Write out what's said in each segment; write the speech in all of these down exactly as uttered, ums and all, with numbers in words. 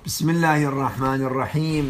بسم الله الرحمن الرحيم.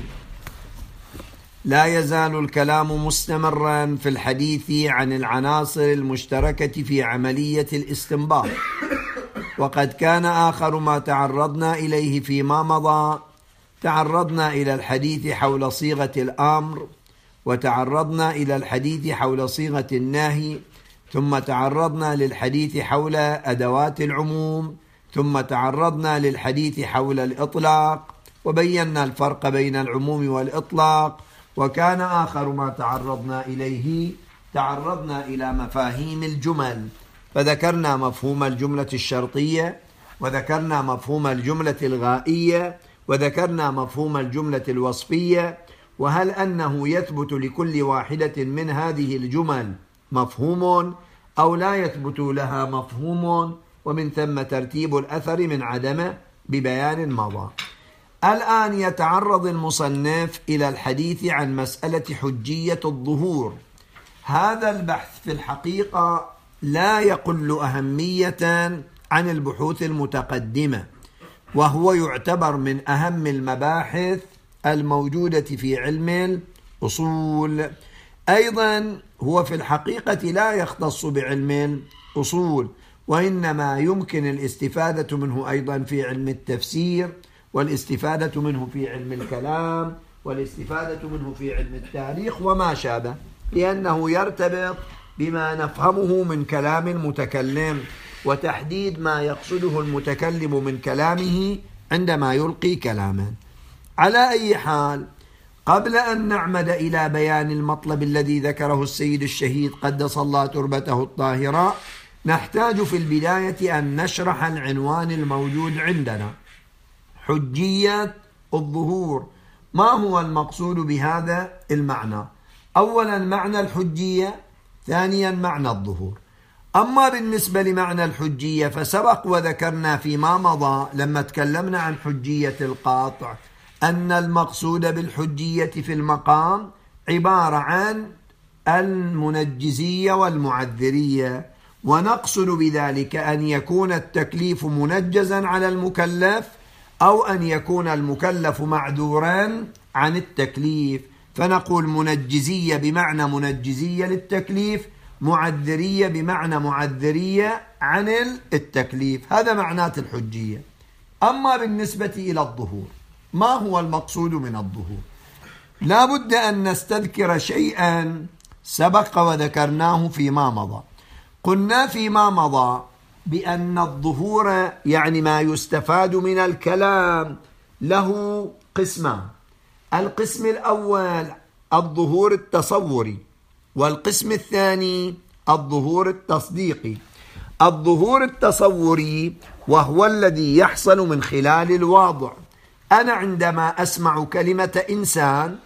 لا يزال الكلام مستمرا في الحديث عن العناصر المشتركة في عملية الاستنباط، وقد كان آخر ما تعرضنا إليه فيما مضى تعرضنا إلى الحديث حول صيغة الأمر، وتعرضنا إلى الحديث حول صيغة النهي، ثم تعرضنا للحديث حول أدوات العموم، ثم تعرضنا للحديث حول الإطلاق، وبينا الفرق بين العموم والإطلاق. وكان آخر ما تعرضنا إليه تعرضنا إلى مفاهيم الجمل، فذكرنا مفهوم الجملة الشرطية، وذكرنا مفهوم الجملة الغائية، وذكرنا مفهوم الجملة الوصفية، وهل أنه يثبت لكل واحدة من هذه الجمل مفهوم أو لا يثبت لها مفهوم، ومن ثم ترتيب الأثر من عدمه ببيان مضى. الآن يتعرض المصنف إلى الحديث عن مسألة حجية الظهور. هذا البحث في الحقيقة لا يقل أهمية عن البحوث المتقدمة، وهو يعتبر من أهم المباحث الموجودة في علم الأصول. أيضا هو في الحقيقة لا يختص بعلم الأصول، وإنما يمكن الاستفادة منه أيضا في علم التفسير، والاستفادة منه في علم الكلام، والاستفادة منه في علم التاريخ وما شابه، لأنه يرتبط بما نفهمه من كلام المتكلم، وتحديد ما يقصده المتكلم من كلامه عندما يلقي كلاما. على أي حال، قبل أن نعمد إلى بيان المطلب الذي ذكره السيد الشهيد قدس الله تربته الطاهرة، نحتاج في البداية أن نشرح العنوان الموجود عندنا: حجية الظهور. ما هو المقصود بهذا المعنى؟ أولا معنى الحجية، ثانيا معنى الظهور. أما بالنسبة لمعنى الحجية فسبق وذكرنا فيما مضى لما تكلمنا عن حجية القاطع أن المقصود بالحجية في المقام عبارة عن المنجزية والمعذرية، ونقصد بذلك أن يكون التكليف منجزا على المكلف، أو أن يكون المكلف معذورا عن التكليف، فنقول منجزية بمعنى منجزية للتكليف، معذرية بمعنى معذرية عن التكليف. هذا معنات الحجية. أما بالنسبة إلى الظهور، ما هو المقصود من الظهور؟ لا بد أن نستذكر شيئا سبق وذكرناه فيما مضى. قلنا فيما مضى بأن الظهور يعني ما يستفاد من الكلام له قسمان: القسم الأول الظهور التصوري، والقسم الثاني الظهور التصديقي. الظهور التصوري وهو الذي يحصل من خلال الواضع. أنا عندما أسمع كلمة إنسان،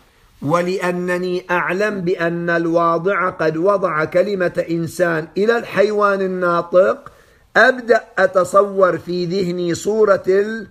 ولأنني أعلم بأن الواضع قد وضع كلمة إنسان إلى الحيوان الناطق، أبدأ أتصور في ذهني صورة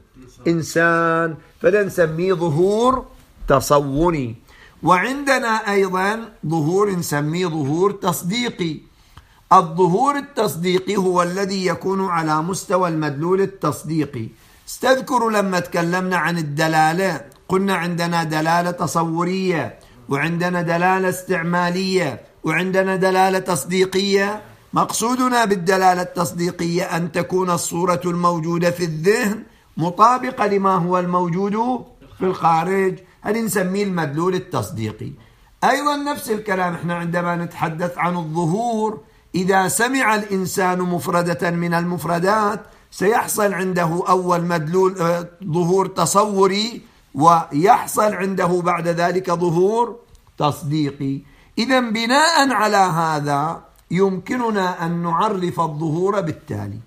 الإنسان، فنسميه ظهور تصوري. وعندنا أيضا ظهور نسميه ظهور تصديقي. الظهور التصديقي هو الذي يكون على مستوى المدلول التصديقي. استذكروا لما تكلمنا عن الدلالة قلنا عندنا دلالة تصورية، وعندنا دلالة استعمالية، وعندنا دلالة تصديقية. مقصودنا بالدلالة التصديقية أن تكون الصورة الموجودة في الذهن مطابقة لما هو الموجود في الخارج، هذا نسميه المدلول التصديقي. أيضا نفس الكلام احنا عندما نتحدث عن الظهور، إذا سمع الإنسان مفردة من المفردات سيحصل عنده أول مدلول ظهور تصوري، ويحصل عنده بعد ذلك ظهور تصديقي. إذا بناء على هذا يمكننا أن نعرف الظهور بالتالي: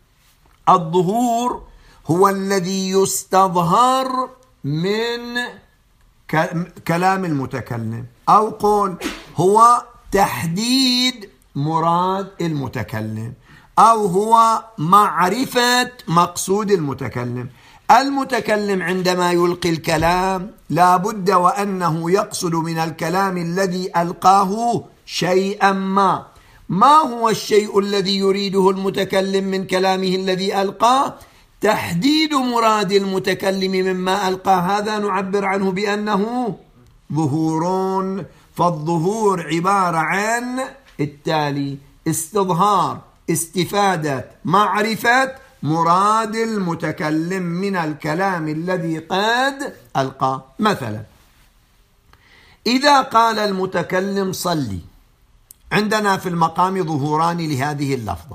الظهور هو الذي يستظهر من كلام المتكلم، أو قول هو تحديد مراد المتكلم، أو هو معرفة مقصود المتكلم. المتكلم عندما يلقي الكلام لا بد وأنه يقصد من الكلام الذي ألقاه شيئا ما. ما هو الشيء الذي يريده المتكلم من كلامه الذي ألقاه؟ تحديد مراد المتكلم مما ألقى هذا نعبر عنه بأنه ظهور. فالظهور عبارة عن التالي: استظهار استفادة معرفة مراد المتكلم من الكلام الذي قد ألقى. مثلا إذا قال المتكلم صلي، عندنا في المقام ظهوران لهذه اللفظة.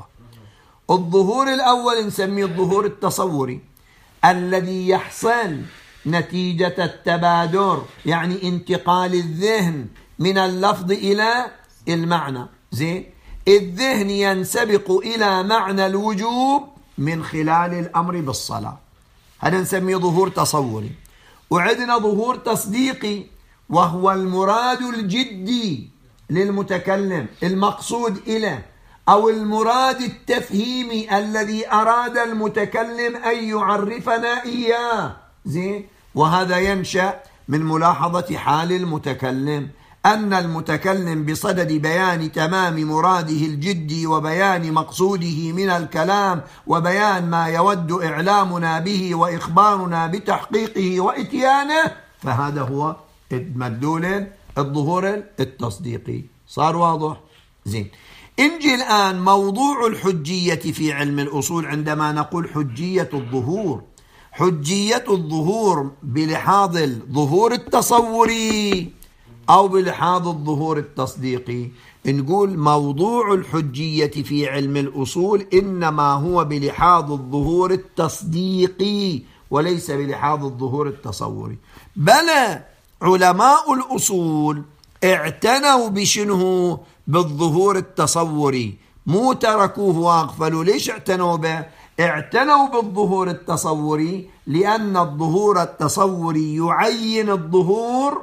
الظهور الأول نسميه الظهور التصوري الذي يحصل نتيجة التبادر، يعني انتقال الذهن من اللفظ إلى المعنى. زين، الذهن ينسبق إلى معنى الوجوب من خلال الأمر بالصلاة، هذا نسميه ظهور تصوري. وعندنا ظهور تصديقي وهو المراد الجدي للمتكلم المقصود إليه، أو المراد التفهيمي الذي أراد المتكلم أن يعرفنا إياه. زين، وهذا ينشأ من ملاحظة حال المتكلم، أن المتكلم بصدد بيان تمام مراده الجدي وبيان مقصوده من الكلام وبيان ما يود إعلامنا به وإخبارنا بتحقيقه وإتيانه، فهذا هو مدلول الظهور التصديقي. صار واضح؟ زين، انجي الآن موضوع الحجية في علم الأصول. عندما نقول حجية الظهور، حجية الظهور بلحاظ الظهور التصوري أو بلحاظ الظهور التصديقي. نقول موضوع الحجية في علم الأصول إنما هو بلحاظ الظهور التصديقي وليس بلحاظ الظهور التصوري. بل علماء الأصول اعتنوا بشنه؟ بالظهور التصوري، مو تركوه واغفلوا. ليش اعتنوا به؟ اعتنوا بالظهور التصوري لأن الظهور التصوري يعين الظهور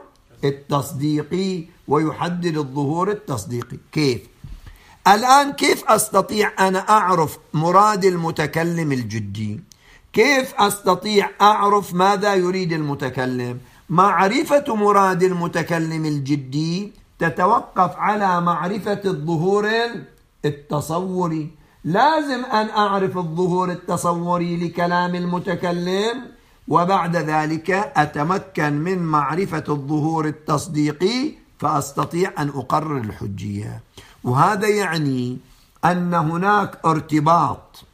التصديقي ويحدد الظهور التصديقي. كيف؟ الآن كيف أستطيع أنا أعرف مراد المتكلم الجدي؟ كيف أستطيع أعرف ماذا يريد المتكلم؟ معرفة مراد المتكلم الجدي تتوقف على معرفة الظهور التصوري. لازم أن أعرف الظهور التصوري لكلام المتكلم، وبعد ذلك أتمكن من معرفة الظهور التصديقي فأستطيع أن أقرر الحجية. وهذا يعني أن هناك ارتباط،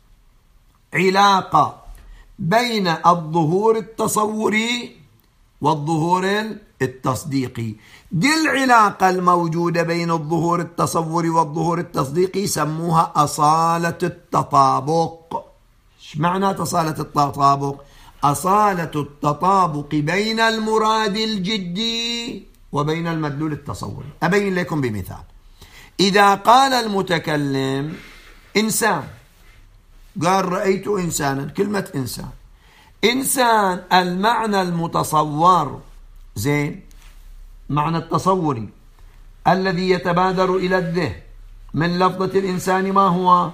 علاقة بين الظهور التصوري والظهور التصديقي. دي العلاقة الموجودة بين الظهور التصوري والظهور التصديقي سموها أصالة التطابق. ايش معنى أصالة التطابق؟ أصالة التطابق بين المراد الجدي وبين المدلول التصوري. أبين لكم بمثال. إذا قال المتكلم إنسان، قال رأيت إنسانا، كلمة إنسان، إنسان المعنى المتصور، زين، معنى التصوري الذي يتبادر إلى الذهن من لفظة الإنسان ما هو؟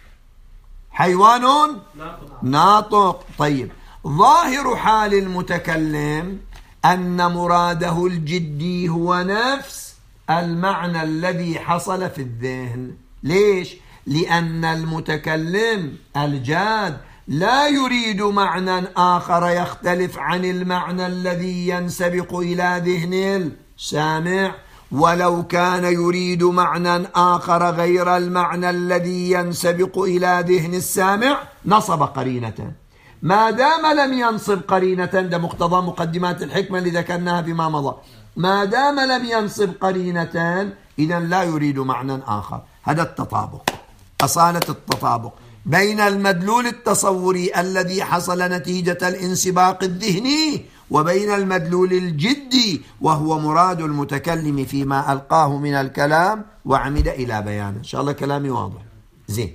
حيوان ناطق. ناطق. طيب، ظاهر حال المتكلم أن مراده الجدي هو نفس المعنى الذي حصل في الذهن. ليش؟ لأن المتكلم الجاد لا يريد معنى آخر يختلف عن المعنى الذي ينسبق إلى ذهن السامع، ولو كان يريد معنى آخر غير المعنى الذي ينسبق إلى ذهن السامع نصب قرينة. ما دام لم ينصب قرينة، ده مقتضى مقدمات الحكمة اللي ذكرناها فيما مضى، ما دام لم ينصب قرينة إذن لا يريد معنى آخر. هذا التطابق، أصالة التطابق بين المدلول التصوري الذي حصل نتيجة الانسباق الذهني وبين المدلول الجدي وهو مراد المتكلم فيما ألقاه من الكلام وعمد إلى بيانه. إن شاء الله كلامي واضح. زين،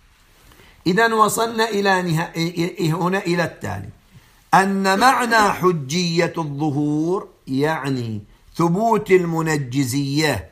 إذن وصلنا إلى نهاية هنا إلى التالي: أن معنى حجية الظهور يعني ثبوت المنجزية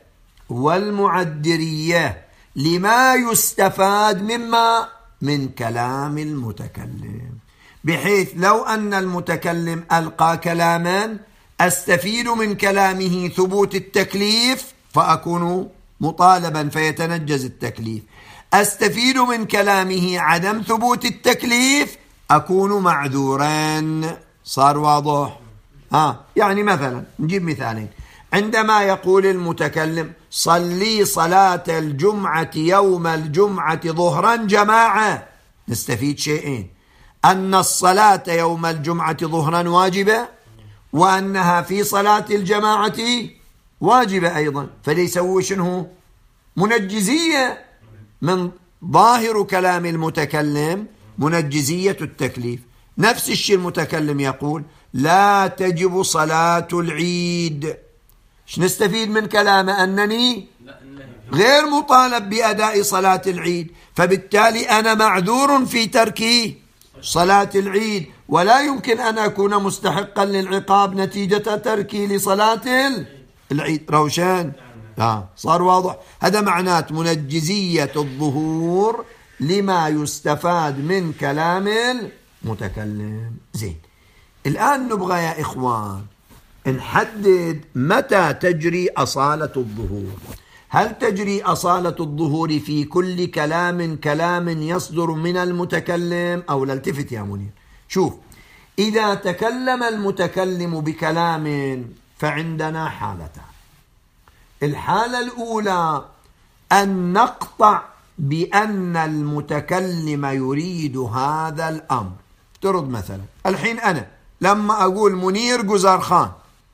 والمعدرية لما يستفاد مما من كلام المتكلم، بحيث لو أن المتكلم ألقى كلاما أستفيد من كلامه ثبوت التكليف فأكون مطالبا فيتنجز التكليف، أستفيد من كلامه عدم ثبوت التكليف أكون معذورا. صار واضح؟ آه يعني مثلا نجيب مثالين. عندما يقول المتكلم صلي صلاة الجمعة يوم الجمعة ظهرا جماعة، نستفيد شيئين: أن الصلاة يوم الجمعة ظهرا واجبة، وأنها في صلاة الجماعة واجبة أيضا. فليسوي شنو؟ منجزية. من ظاهر كلام المتكلم منجزية التكليف. نفس الشيء المتكلم يقول لا تجب صلاة العيد. ايش نستفيد من كلامه؟ أنني غير مطالب بأداء صلاة العيد، فبالتالي أنا معذور في ترك صلاة العيد، ولا يمكن أن أكون مستحقا للعقاب نتيجة تركي لصلاة العيد. روشان؟ آه صار واضح. هذا معنات منجزية الظهور لما يستفاد من كلام المتكلم. زين، الآن نبغى يا إخوان نحدد متى تجري أصالة الظهور. هل تجري أصالة الظهور في كل كلام كلام يصدر من المتكلم أو لا؟ التفت يا منير، شوف، إذا تكلم المتكلم بكلام فعندنا حالتان. الحالة الأولى أن نقطع بأن المتكلم يريد هذا الأمر. افترض مثلا الحين أنا لما أقول منير جزار خان،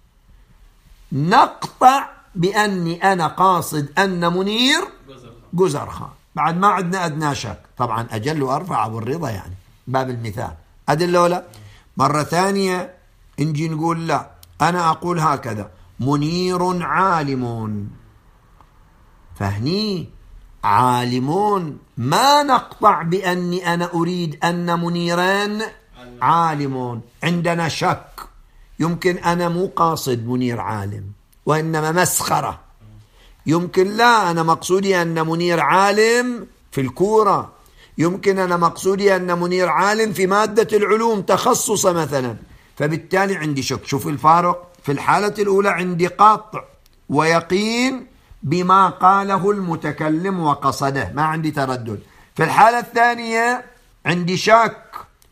نقطع بأني أنا قاصد أن منير جزار خان، بعد ما عندنا أدنى شك. طبعا أجل وأرفع أبو الرضا يعني باب المثال أدل ولا. مرة ثانية نجي نقول لا، أنا أقول هكذا: منير عالم، فهني عالمون ما نقطع بأني أنا أريد أن منيران عالمون. عندنا شك، يمكن أنا مو قاصد منير عالم وإنما مسخرة. يمكن لا، أنا مقصودي أن منير عالم في الكورة، يمكن أنا مقصودي أن منير عالم في مادة العلوم تخصصة مثلا، فبالتالي عندي شك. شوف الفارق. في الحالة الأولى عندي قطع ويقين بما قاله المتكلم وقصده، ما عندي تردد. في الحالة الثانية عندي شك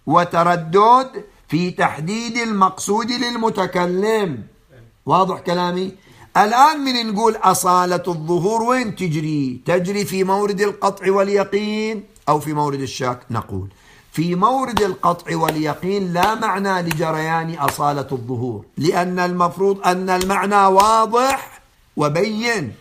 وتردد في تحديد المقصود للمتكلم. واضح كلامي؟ الآن من نقول أصالة الظهور وين تجري؟ تجري في مورد القطع واليقين أو في مورد الشك؟ نقول في مورد القطع واليقين لا معنى لجريان أصالة الظهور، لأن المفروض أن المعنى واضح وبين.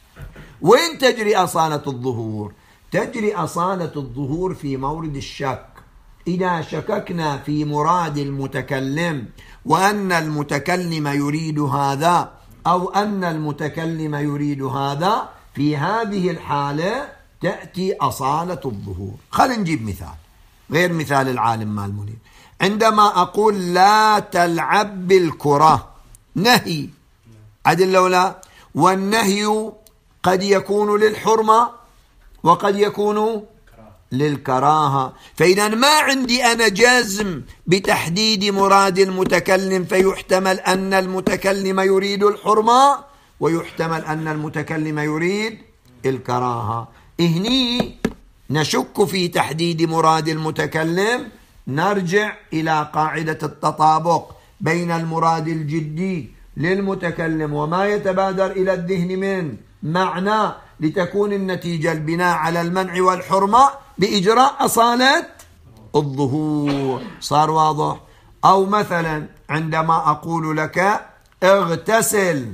وين تجري أصالة الظهور؟ تجري أصالة الظهور في مورد الشك. إذا شككنا في مراد المتكلم وأن المتكلم يريد هذا أو أن المتكلم يريد هذا، في هذه الحالة تأتي أصالة الظهور. خلينا نجيب مثال غير مثال العالم مال منير. عندما أقول لا تلعب بالكرة، نهي عدل لولا، والنهي قد يكون للحرمة وقد يكون للكراهة. فإذا ما عندي أنا جزم بتحديد مراد المتكلم، فيحتمل أن المتكلم يريد الحرمة ويحتمل أن المتكلم يريد الكراهة. إهني نشك في تحديد مراد المتكلم، نرجع إلى قاعدة التطابق بين المراد الجدي للمتكلم وما يتبادر إلى الذهن من معنى، لتكون النتيجة البناء على المنع والحرمة بإجراء أصالة الظهور. صار واضح؟ أو مثلا عندما أقول لك اغتسل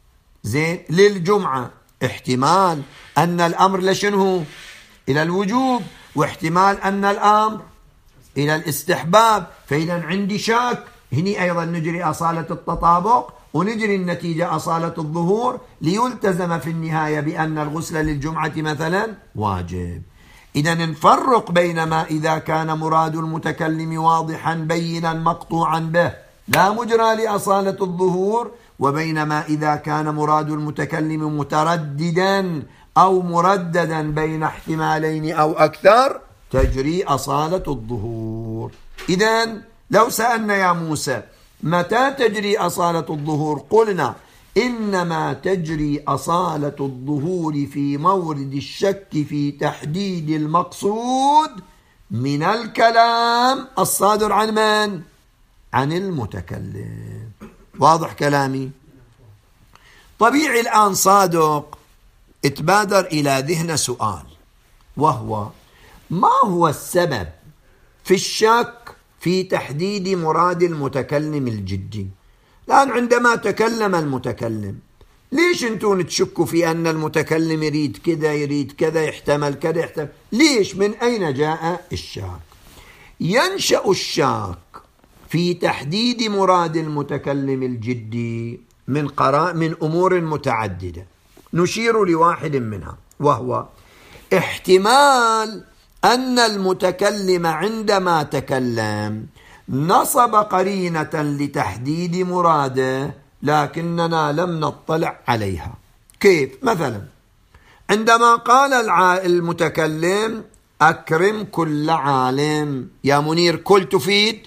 زين للجمعة، احتمال أن الأمر لشنه؟ إلى الوجوب، واحتمال أن الأمر إلى الاستحباب. فإذا عندي شك، هني أيضا نجري أصالة التطابق ونجري النتيجة أصالة الظهور، ليلتزم في النهاية بأن الغسل للجمعة مثلا واجب. إذا نفرق بين ما إذا كان مراد المتكلم واضحا بينا مقطوعا به لا مجرى لأصالة الظهور، وبين ما إذا كان مراد المتكلم مترددا أو مرددا بين احتمالين أو أكثر تجري أصالة الظهور. إذن لو سألنا يا موسى متى تجري أصالة الظهور، قلنا إنما تجري أصالة الظهور في مورد الشك في تحديد المقصود من الكلام الصادر عن من؟ عن المتكلم. واضح كلامي؟ طبيعي الآن صادق اتبادر إلى ذهن سؤال، وهو ما هو السبب في الشك في تحديد مراد المتكلم الجدي؟ الآن عندما تكلم المتكلم، ليش انتم تشكوا في أن المتكلم يريد كذا يريد كذا يحتمل كذا يحتمل؟ ليش؟ من أين جاء الشك؟ ينشأ الشك في تحديد مراد المتكلم الجدي من قراء من أمور متعددة، نشير لواحد منها، وهو احتمال أن المتكلم عندما تكلم نصب قرينة لتحديد مراده لكننا لم نطلع عليها. كيف؟ مثلا عندما قال المتكلم أكرم كل عالم، يا منير كل تفيد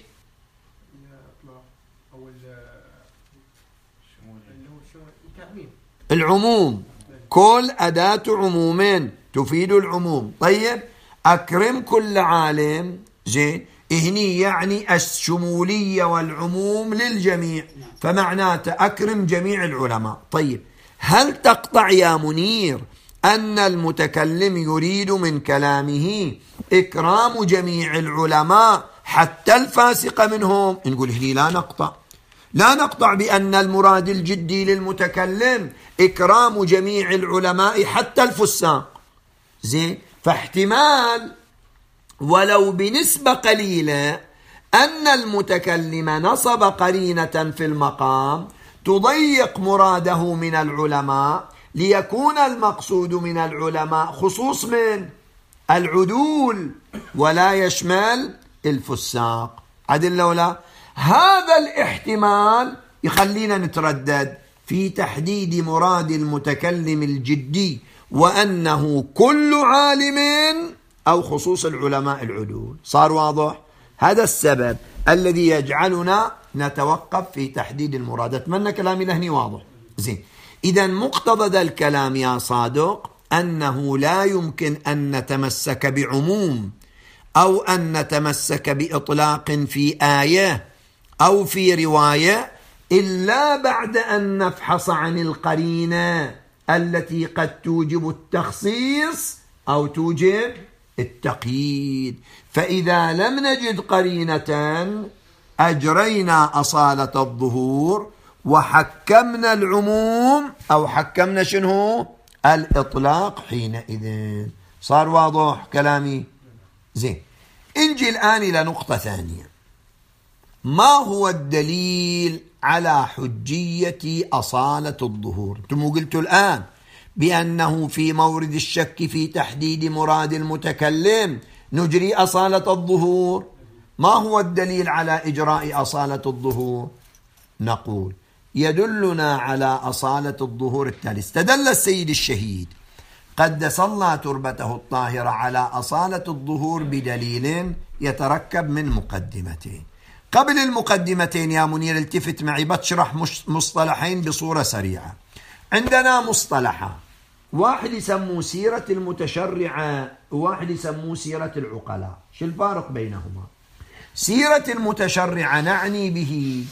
العموم، كل أداة عموم تفيد العموم. طيب أكرم كل عالم زين، هني يعني الشمولية والعموم للجميع، فمعناته أكرم جميع العلماء. طيب هل تقطع يا منير أن المتكلم يريد من كلامه إكرام جميع العلماء حتى الفاسق منهم؟ نقول هني لا نقطع، لا نقطع بأن المراد الجدي للمتكلم إكرام جميع العلماء حتى الفساق. زين، فاحتمال ولو بنسبة قليلة أن المتكلم نصب قرينة في المقام تضيق مراده من العلماء ليكون المقصود من العلماء خصوص من العدول ولا يشمل الفساق. عدل ولا؟ هذا الاحتمال يخلينا نتردد في تحديد مراد المتكلم الجدي وأنه كل عالم أو خصوص العلماء العدول. صار واضح؟ هذا السبب الذي يجعلنا نتوقف في تحديد المراد. أتمنى كلامي لهني واضح. زين، إذا مقتضى ذا الكلام يا صادق أنه لا يمكن أن نتمسك بعموم أو أن نتمسك بإطلاق في آية أو في رواية إلا بعد أن نفحص عن القرينة التي قد توجب التخصيص أو توجب التقييد. فإذا لم نجد قرينة أجرينا أصالة الظهور وحكمنا العموم أو حكمنا شنو؟ الإطلاق حينئذ. صار واضح كلامي؟ زين، انجي الآن إلى نقطة ثانية. ما هو الدليل على حجية أصالة الظهور؟ انتم قلتوا الآن بأنه في مورد الشك في تحديد مراد المتكلم نجري أصالة الظهور. ما هو الدليل على إجراء أصالة الظهور؟ نقول يدلنا على أصالة الظهور التالي. استدل السيد الشهيد قدس الله تربته الطاهرة على أصالة الظهور بدليل يتركب من مقدمتين. قبل المقدمتين يا منير التفت معي، بتشرح مصطلحين بصورة سريعة. عندنا مصطلحة، واحد يسموه سيرة المتشرعة وواحد يسموه سيرة العقلاء. شو الفارق بينهما؟ سيرة المتشرعة نعني به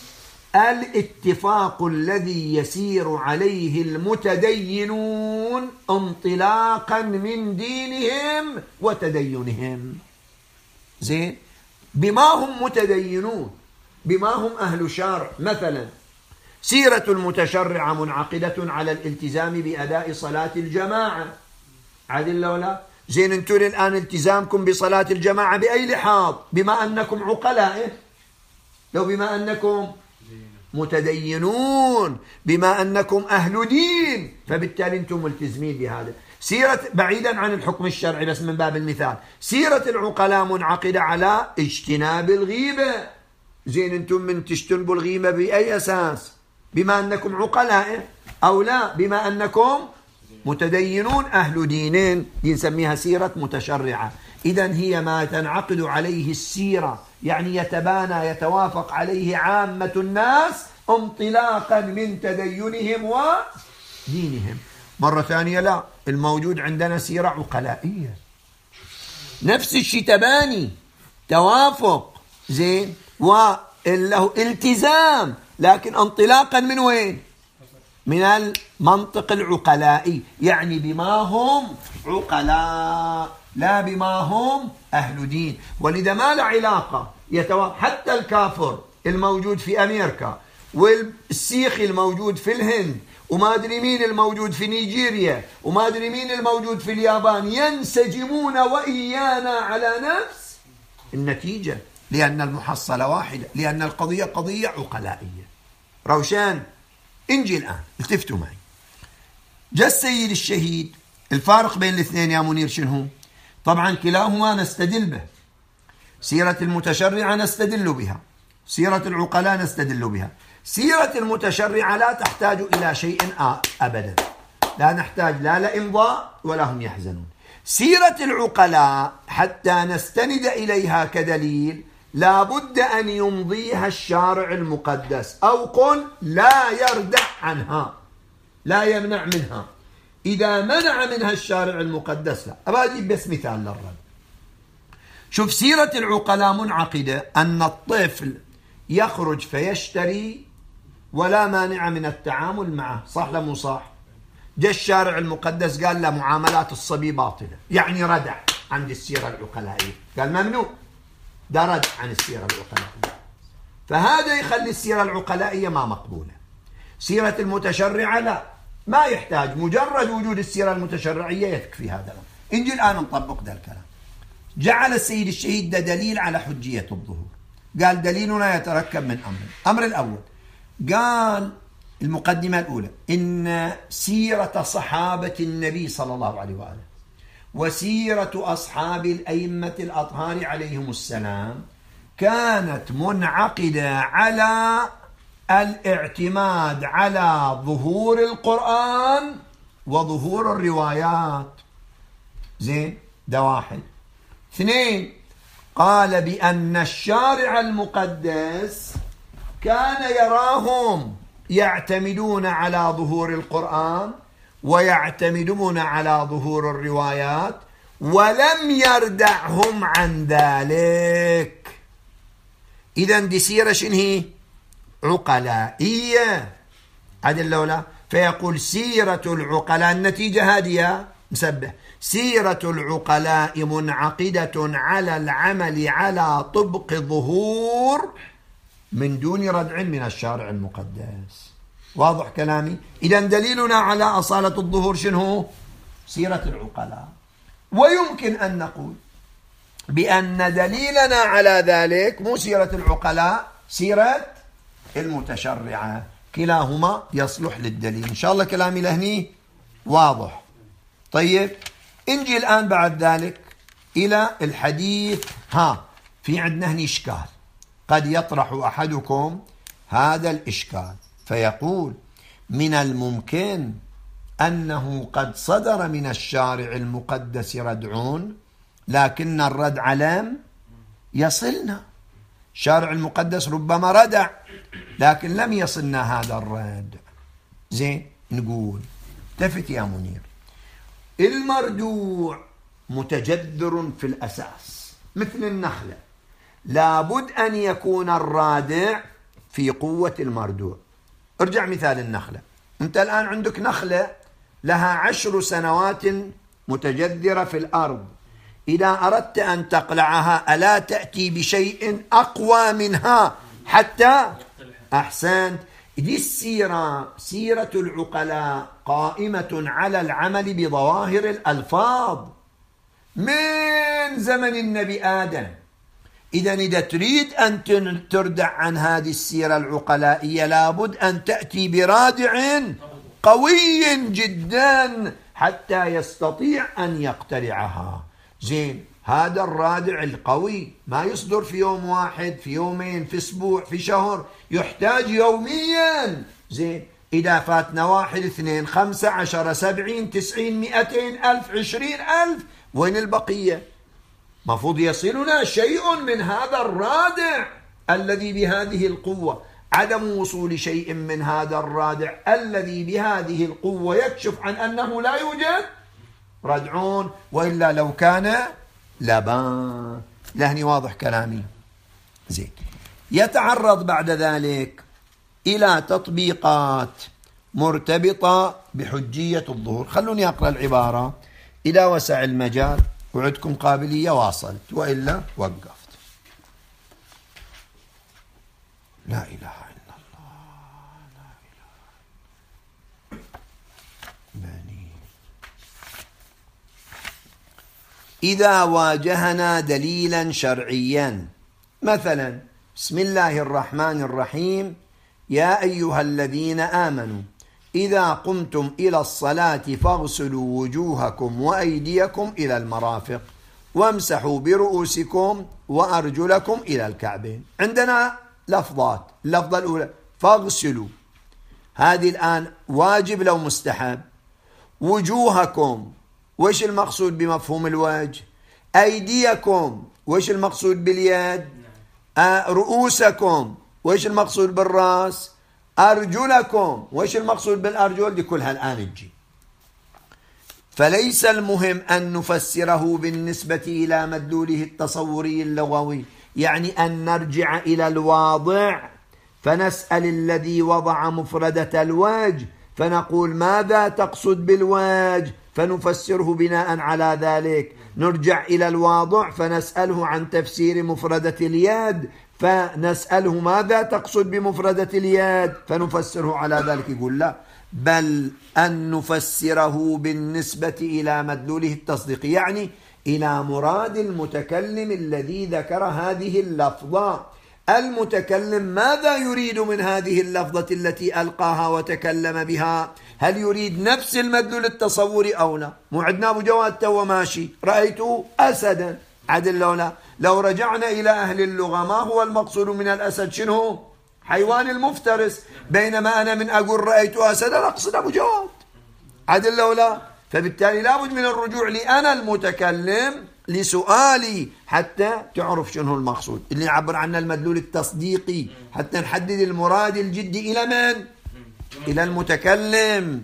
الاتفاق الذي يسير عليه المتدينون انطلاقا من دينهم وتدينهم. زين، بما هم متدينون، بما هم أهل شرع. مثلا سيرة المتشرعة منعقدة على الالتزام بأداء صلاة الجماعة. عدل ولا؟ زين، انتم الآن التزامكم بصلاة الجماعة بأي لحاظ؟ بما أنكم عقلاء، لو بما أنكم متدينون، بما أنكم أهل دين، فبالتالي أنتم ملتزمين بهذا. سيرة بعيدا عن الحكم الشرعي بس من باب المثال، سيرة العقلاء منعقدة على اجتناب الغيبة. زين، أنتم من تجتنبوا الغيبة بأي أساس؟ بما أنكم عقلاء أو لا بما أنكم متدينون أهل دينين، دي نسميها سيرة متشرعة. إذن هي ما تنعقد عليه السيرة، يعني يتبانى يتوافق عليه عامة الناس انطلاقا من تدينهم ودينهم. مرة ثانية لا، الموجود عندنا سيرة عقلائية. نفس الشيء تباني توافق زين وله التزام، لكن انطلاقا من وين؟ من المنطق العقلائي، يعني بما هم عقلاء لا بما هم أهل دين. ولذا ما له علاقة يتوا... حتى الكافر الموجود في أمريكا والسيخي الموجود في الهند وما أدري مين الموجود في نيجيريا وما أدري مين الموجود في اليابان ينسجمون وإيانا على نفس النتيجة، لأن المحصلة واحدة، لأن القضية قضية عقلائية. روشان؟ انجي الآن التفتوا معي. جاء السيد الشهيد، الفارق بين الاثنين يا منير شنو؟ طبعا كلاهما نستدل به. سيرة المتشرعة نستدل بها، سيرة العقلاء نستدل بها. سيرة المتشرعة لا تحتاج إلى شيء أبدا، لا نحتاج لا لإمضاء ولا هم يحزنون. سيرة العقلاء حتى نستند إليها كدليل لا بد أن يمضيها الشارع المقدس، أو قل لا يردع عنها، لا يمنع منها. إذا منع منها الشارع المقدس لا. أبادي بس مثال للرد. شوف سيرة العقلاء منعقدة أن الطفل يخرج فيشتري ولا مانع من التعامل معه، صح لا مو صح؟ جاء الشارع المقدس قال له معاملات الصبي باطلة، يعني ردع عند السيرة العقلائية، قال ممنوع، ده ردع عن السيرة العقلائية. فهذا يخلي السيرة العقلائية ما مقبولة. سيرة المتشرعة لا، ما يحتاج، مجرد وجود السيرة المتشرعية يكفي هذا الأمر. نجي الآن نطبق ذا الكلام. جعل السيد الشهيد ده دليل على حجية الظهور. قال دليلنا يتركب من أمر. الأمر الأول قال المقدمة الأولى إن سيرة صحابة النبي صلى الله عليه وآله وسيرة أصحاب الأئمة الأطهار عليهم السلام كانت منعقدة على الاعتماد على ظهور القرآن وظهور الروايات. زين، ده واحد. اثنين، قال بأن الشارع المقدس كان يراهم يعتمدون على ظهور القرآن ويعتمدون على ظهور الروايات ولم يردعهم عن ذلك. إذن دي سيرة شنهي؟ عقلائية عدل لولا. فيقول سيرة العقلاء، النتيجة هذه مسبح، سيرة العقلاء منعقدة على العمل على طبق ظهور من دون ردع من الشارع المقدس. واضح كلامي؟ إذن دليلنا على أصالة الظهور شنو؟ سيرة العقلاء. ويمكن أن نقول بأن دليلنا على ذلك مو سيرة العقلاء، سيرة المتشرعة، كلاهما يصلح للدليل. إن شاء الله كلامي لهني واضح. طيب انجي الآن بعد ذلك إلى الحديث. ها، في عندنا هني إشكال، قد يطرح أحدكم هذا الإشكال فيقول من الممكن أنه قد صدر من الشارع المقدس ردعون لكن الردع لم يصلنا. الشارع المقدس ربما ردع لكن لم يصلنا هذا الردع. زين، نقول التفت يا منير، المردوع متجذر في الأساس مثل النخلة، لابد أن يكون الرادع في قوة المردوع. ارجع مثال النخلة، أنت الآن عندك نخلة لها عشر سنوات متجذرة في الأرض، إذا أردت أن تقلعها ألا تأتي بشيء أقوى منها حتى أحسنت. دي السيرة، سيرة العقلاء قائمة على العمل بظواهر الألفاظ من زمن النبي آدم. إذا إذا تريد أن تردع عن هذه السيرة العقلائية لابد أن تأتي برادع قوي جدا حتى يستطيع أن يقتلعها. زين، هذا الرادع القوي ما يصدر في يوم واحد، في يومين، في أسبوع، في شهر، يحتاج يوميا. زين، إذا فاتنا واحد، اثنين، خمسة، عشرة، سبعين، تسعين، مئتين، ألف، عشرين ألف، وين البقية؟ مفروض يصلنا شيء من هذا الرادع الذي بهذه القوة. عدم وصول شيء من هذا الرادع الذي بهذه القوة يكشف عن أنه لا يوجد ردعون، وإلا لو كان لبان. لهني واضح كلامي؟ زين. يتعرض بعد ذلك إلى تطبيقات مرتبطة بحجية الظهور. خلوني أقرأ العبارة إلى وسع المجال، وعدكم قابلية واصلت، وإلا وقفت. لا إله إلا الله، لا إله بني. إذا واجهنا دليلا شرعيا، مثلا بسم الله الرحمن الرحيم يا أيها الذين آمنوا إذا قمتم إلى الصلاة فاغسلوا وجوهكم وأيديكم إلى المرافق وامسحوا برؤوسكم وأرجلكم إلى الكعبين. عندنا لفظات. اللفظة الأولى فاغسلوا، هذه الآن واجب لو مستحب. وجوهكم، وش المقصود بمفهوم الوجه؟ أيديكم، وش المقصود باليد؟ آه رؤوسكم، وش المقصود بالرأس؟ أرجلكم، وش المقصود بالأرجل؟ دي كلها الآن تجي. فليس المهم أن نفسره بالنسبة إلى مدلوله التصوري اللغوي، يعني أن نرجع إلى الواضع فنسأل الذي وضع مفردة الوجه فنقول ماذا تقصد بالوجه، فنفسره بناء على ذلك. نرجع إلى الواضع فنسأله عن تفسير مفردة اليد، فنسأله ماذا تقصد بمفردة اليد، فنفسره على ذلك. يقول لا، بل أن نفسره بالنسبة إلى مدلوله التصديقي، يعني إلى مراد المتكلم الذي ذكر هذه اللفظة. المتكلم ماذا يريد من هذه اللفظة التي ألقاها وتكلم بها؟ هل يريد نفس المدلول التصوري أو لا؟ مو عندنا أبو جواد تو ماشي رأيت أسدا، عدل لو لا. لو رجعنا إلى أهل اللغة ما هو المقصود من الأسد؟ شنو؟ حيوان المفترس. بينما أنا من أقول رأيت أسدا أقصد أبو جواد، عدل لو لا. فبالتالي لابد من الرجوع لي أنا المتكلم لسؤالي حتى تعرف شنو المقصود اللي يعبر عنه المدلول التصديقي، حتى نحدد المراد الجدي إلى من؟ إلى المتكلم،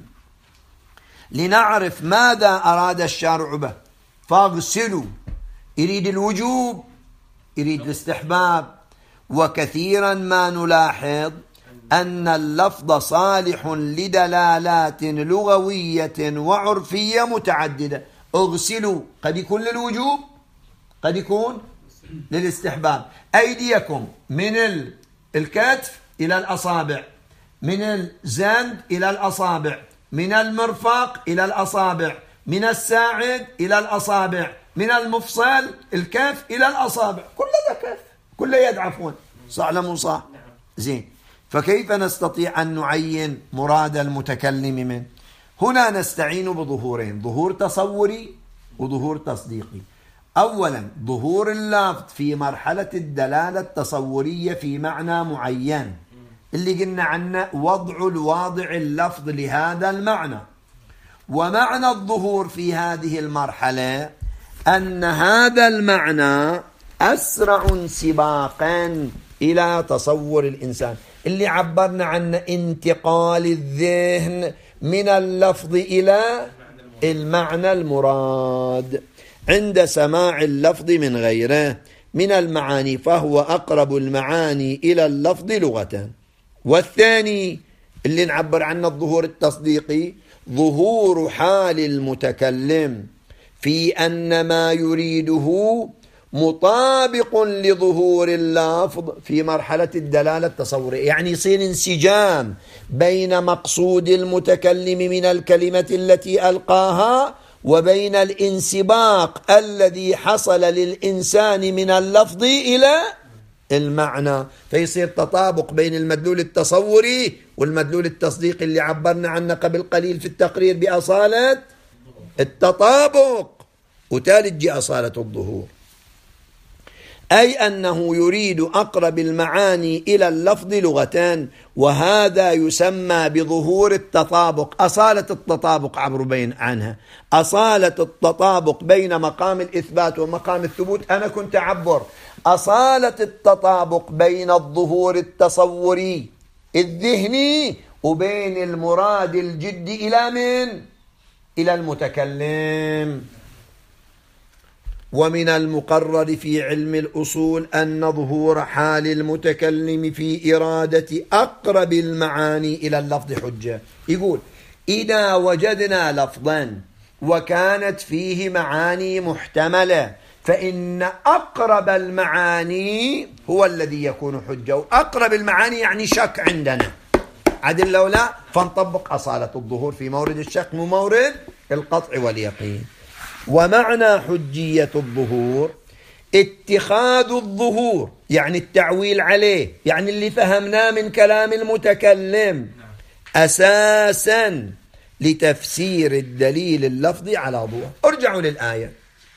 لنعرف ماذا أراد الشارع به. فاغسلوا يريد الوجوب، يريد الاستحباب. وكثيرا ما نلاحظ أن اللفظ صالح لدلالات لغوية وعرفية متعددة. اغسلوا قد يكون للوجوب، قد يكون للاستحباب. أيديكم من الكتف إلى الأصابع، من الزند إلى الأصابع، من المرفق إلى الأصابع، من الساعد إلى الأصابع، من المفصل الكف إلى الأصابع، كل ذا كف، كل يد، عفوا، صح ولا مو صح؟ زين. فكيف نستطيع أن نعين مراد المتكلم منه؟ هنا نستعين بظهورين، ظهور تصوري وظهور تصديقي. أولا ظهور اللفظ في مرحلة الدلالة التصورية في معنى معين اللي قلنا عنه وضع الواضع اللفظ لهذا المعنى. ومعنى الظهور في هذه المرحلة أن هذا المعنى أسرع انسباقا إلى تصور الإنسان، اللي عبرنا عنه انتقال الذهن من اللفظ إلى المعنى المراد عند سماع اللفظ من غيره من المعاني، فهو أقرب المعاني إلى اللفظ لغة. والثاني اللي نعبر عنه الظهور التصديقي، ظهور حال المتكلم في أن ما يريده مطابق لظهور اللفظ في مرحلة الدلالة التصورية، يعني يصير انسجام بين مقصود المتكلم من الكلمة التي ألقاها وبين الانسباق الذي حصل للإنسان من اللفظ إلى المعنى، فيصير تطابق بين المدلول التصوري والمدلول التصديقي اللي عبرنا عنه قبل قليل في التقرير بأصالة التطابق، وتالي تجي أصالة الظهور، أي أنه يريد أقرب المعاني إلى اللفظ لغتان، وهذا يسمى بظهور التطابق. أصالة التطابق عبر بين عنها أصالة التطابق بين مقام الإثبات ومقام الثبوت. أنا كنت أعبر أصالة التطابق بين الظهور التصوري الذهني وبين المراد الجدي إلى من؟ إلى المتكلم. ومن المقرر في علم الأصول أن ظهور حال المتكلم في إرادة أقرب المعاني إلى اللفظ حجة. يقول إذا وجدنا لفظا وكانت فيه معاني محتملة فإن أقرب المعاني هو الذي يكون حجة. وأقرب المعاني يعني شك عندنا، عدل لو لا فنطبق أصالة الظهور في مورد الشك ومورد القطع واليقين. ومعنى حجية الظهور اتخاذ الظهور يعني التعويل عليه، يعني اللي فهمناه من كلام المتكلم أساسا لتفسير الدليل اللفظي على ضوء. ارجعوا للآية: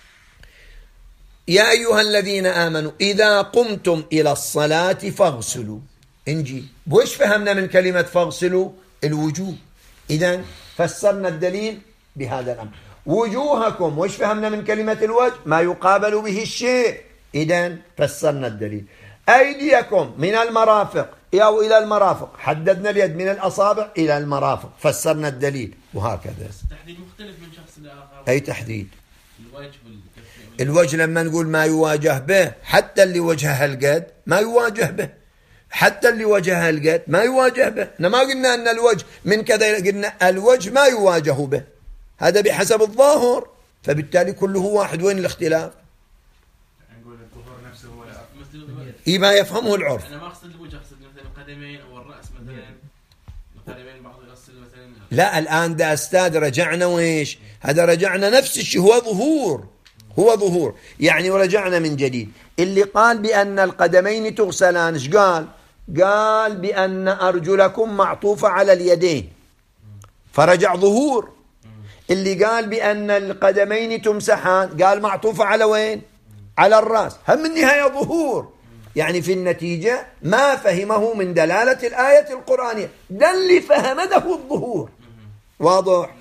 يا أيها الذين آمنوا إذا قمتم إلى الصلاة فاغسلوا. انجي وش فهمنا من كلمة فاغسلوا؟ الوجوه. إذن فسرنا الدليل بهذا الأمر. وجوهكم وش فهمنا من كلمة الوجه؟ ما يقابل به الشيء. إذن فسرنا الدليل. أيديكم من المرافق أو إلى المرافق، حددنا اليد من الأصابع إلى المرافق، فسرنا الدليل. وهكذا تحديد مختلف من شخص لآخر. أي تحديد؟ الوجه الوجه لما نقول ما يواجه به، حتى اللي وجهه القد ما يواجه به، حتى اللي وجهه القد ما يواجه به. ما قلنا أن الوجه من كذا، قلنا الوجه ما يواجه به، هذا بحسب الظاهر، فبالتالي كله واحد. وين الاختلاف؟ نقول الظهور نفسه هو إيه ما يفهمه العرف. أنا ما أقصد الوجه، أقصد مثلا القدمين أو الرأس مثلا. القدمين بعض يغسل مثلا. لا الآن ده أستاذ رجعنا وإيش؟ هذا رجعنا نفس الشيء، هو ظهور، هو ظهور يعني. ورجعنا من جديد. اللي قال بأن القدمين تغسلان ايش قال؟ قال بأن أرجلكم معطوفة على اليدين، فرجع ظهور. اللي قال بأن القدمين تمسحان قال معطوفة على وين؟ على الرأس. هم النهاية ظهور. يعني في النتيجة ما فهمه من دلالة الآية القرآنية ده اللي فهمده الظهور. واضح؟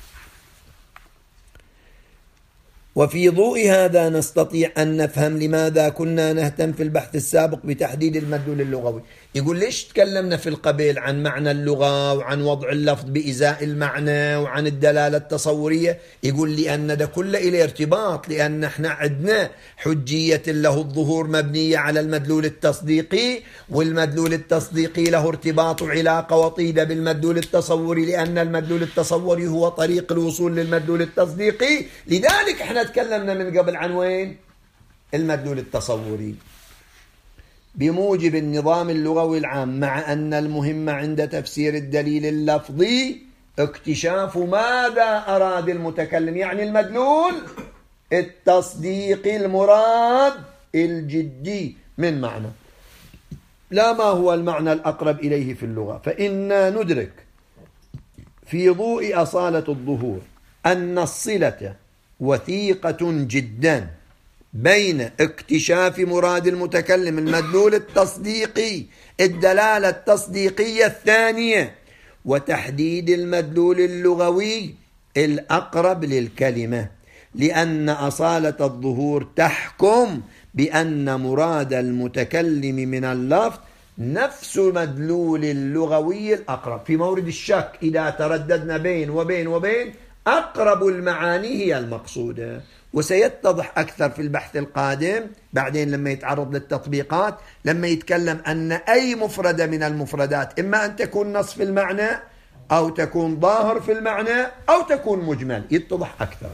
وفي ضوء هذا نستطيع أن نفهم لماذا كنا نهتم في البحث السابق بتحديد المدلول اللغوي. يقول ليش تكلمنا في القبيل عن معنى اللغة وعن وضع اللفظ بإزاء المعنى وعن الدلالة التصورية؟ يقول لأن ده كله إلى ارتباط، لأن احنا عندنا حجية له الظهور مبنية على المدلول التصديقي، والمدلول التصديقي له ارتباط وعلاقة وطيدة بالمدلول التصوري، لأن المدلول التصوري هو طريق الوصول للمدلول التصديقي. لذلك احنا تكلمنا من قبل عن وين؟ المدلول التصوري. بموجب النظام اللغوي العام، مع أن المهم عند تفسير الدليل اللفظي اكتشاف ماذا أراد المتكلم، يعني المدلول التصديقي المراد الجدي من معنى، لا ما هو المعنى الأقرب إليه في اللغة. فإنا ندرك في ضوء أصالة الظهور أن الصلة وثيقة جدا بين اكتشاف مراد المتكلم المدلول التصديقي الدلالة التصديقية الثانية وتحديد المدلول اللغوي الأقرب للكلمة، لأن أصالة الظهور تحكم بأن مراد المتكلم من اللفظ نفس مدلول اللغوي الأقرب. في مورد الشك إذا ترددنا بين وبين وبين أقرب المعاني هي المقصودة. وسيتضح أكثر في البحث القادم بعدين لما يتعرض للتطبيقات، لما يتكلم أن أي مفردة من المفردات إما أن تكون نص في المعنى أو تكون ظاهر في المعنى أو تكون مجمل، يتضح أكثر.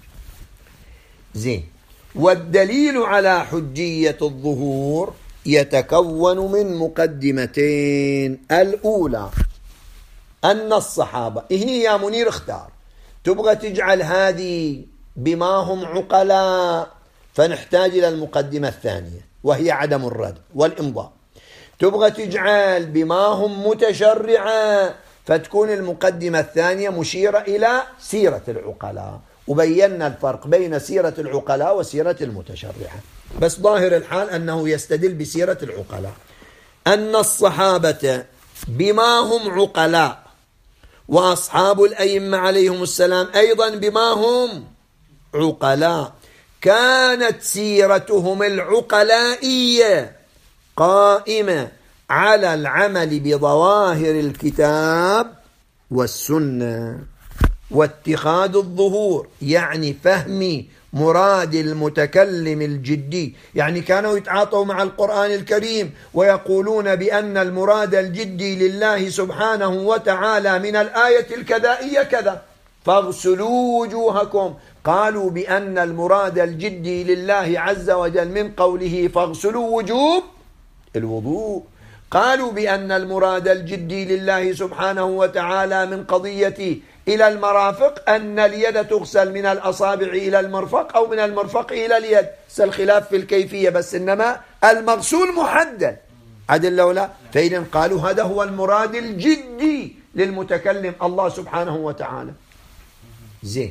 زين. والدليل على حجية الظهور يتكون من مقدمتين. الأولى أن الصحابة هي يا منير اختار، تبغى تجعل هذه بما هم عقلاء فنحتاج إلى المقدمة الثانية وهي عدم الرد والإمضاء. تبغى تجعل بما هم متشرعة فتكون المقدمة الثانية مشيرة إلى سيرة العقلاء، وبينا الفرق بين سيرة العقلاء وسيرة المتشرعة، بس ظاهر الحال أنه يستدل بسيرة العقلاء. أن الصحابة بما هم عقلاء وأصحاب الأئمة عليهم السلام أيضا بما هم عقلاء، كانت سيرتهم العقلائية قائمة على العمل بظواهر الكتاب والسنة، واتخاذ الظهور يعني فهم مراد المتكلم الجدي، يعني كانوا يتعاطوا مع القرآن الكريم ويقولون بأن المراد الجدي لله سبحانه وتعالى من الآية الكذائية كذا، فاغسلوا وجوهكم. قالوا بأن المراد الجدي لله عز وجل من قوله فاغسلوا وجوب الوضوء. قالوا بأن المراد الجدي لله سبحانه وتعالى من قضية إلى المرافق أن اليد تغسل من الأصابع إلى المرفق أو من المرفق إلى اليد، الخلاف في الكيفية، بس إنما المغسول محدد عدل لولا. فإذا قالوا هذا هو المراد الجدي للمتكلم الله سبحانه وتعالى. زين.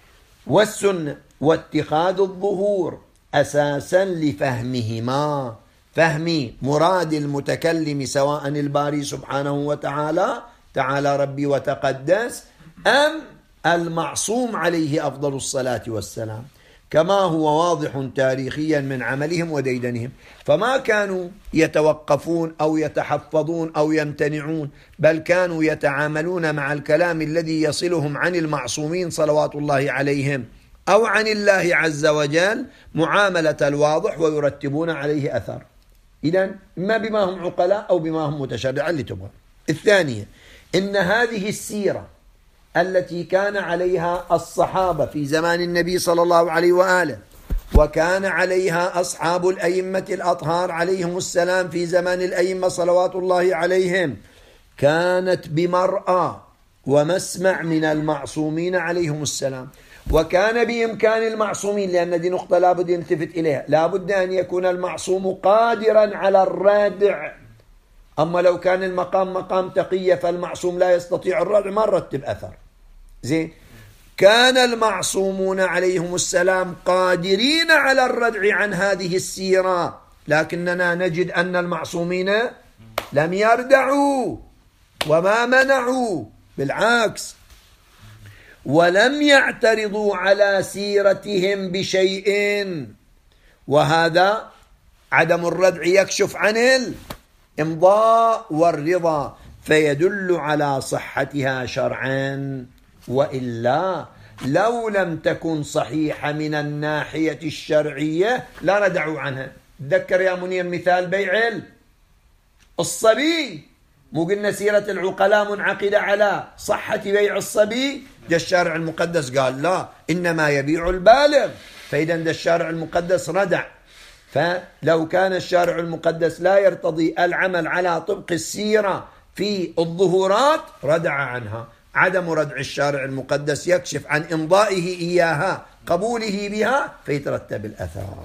والسنة واتخاذ الظهور أساسا لفهمهما، فهم مراد المتكلم سواء الباري سبحانه وتعالى تعالى ربي وتقدس أم المعصوم عليه أفضل الصلاة والسلام، كما هو واضح تاريخيا من عملهم وديدنهم. فما كانوا يتوقفون أو يتحفظون أو يمتنعون، بل كانوا يتعاملون مع الكلام الذي يصلهم عن المعصومين صلوات الله عليهم أو عن الله عز وجل معاملة الواضح ويرتبون عليه أثر. إذن إما بما هم عقلاء أو بما هم متشرعا لتبغى. الثانية إن هذه السيرة التي كان عليها الصحابة في زمان النبي صلى الله عليه وآله، وكان عليها أصحاب الأئمة الأطهار عليهم السلام في زمان الأئمة صلوات الله عليهم، كانت بمرأى ومسمع من المعصومين عليهم السلام. وكان بإمكان المعصومين، لأن دي نقطة لابد يلتفت إليها، لابد أن يكون المعصوم قادرا على الردع. أما لو كان المقام مقام تقية فالمعصوم لا يستطيع الردع ما رتب أثر. زين. كان المعصومون عليهم السلام قادرين على الردع عن هذه السيرة، لكننا نجد أن المعصومين لم يردعوا وما منعوا، بالعكس، ولم يعترضوا على سيرتهم بشيء. وهذا عدم الردع يكشف عن الإمضاء والرضا، فيدل على صحتها شرعا. وإلا لو لم تكن صحيحة من الناحية الشرعية لا ردعوا عنها. تذكر يا منير مثال بيع الصبي، مو قلنا سيرة العقلاء منعقدة على صحة بيع الصبي؟ ده الشارع المقدس قال لا، إنما يبيع البالغ، فإذا ده الشارع المقدس ردع. فلو كان الشارع المقدس لا يرتضي العمل على طبق السيرة في الظهورات ردع عنها. عدم ردع الشارع المقدس يكشف عن إمضائه إياها، قبوله بها، فيترتب الأثار.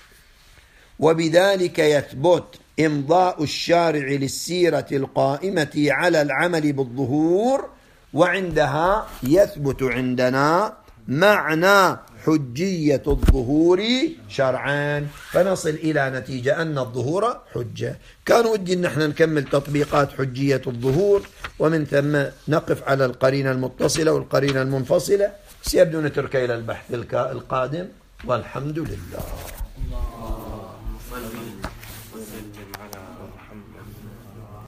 وبذلك يثبت إمضاء الشارع للسيرة القائمة على العمل بالظهور، وعندها يثبت عندنا معنى حجية الظهور شرعا، فنصل إلى نتيجة أن الظهور حجة. كان ودي أن احنا نكمل تطبيقات حجية الظهور، ومن ثم نقف على القرينة المتصلة والقرينة المنفصلة، سيبدو نترك إلى البحث القادم، والحمد لله.